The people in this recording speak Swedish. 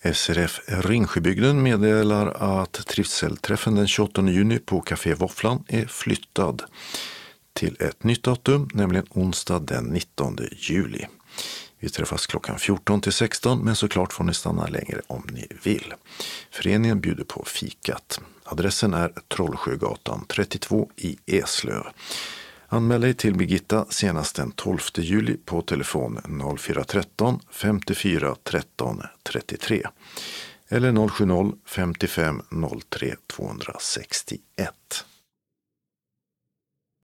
SRF Ringsjöbygden meddelar att trivselträffen den 28 juni på Café Våfflan är flyttad till ett nytt datum, nämligen onsdag den 19 juli. Vi träffas klockan 14 till 16, men såklart får ni stanna längre om ni vill. Föreningen bjuder på fikat. Adressen är Trollsjögatan 32 i Eslöv. Anmäl dig till Birgitta senast den 12 juli på telefon 0413 54 13 33 eller 070 55 03 261.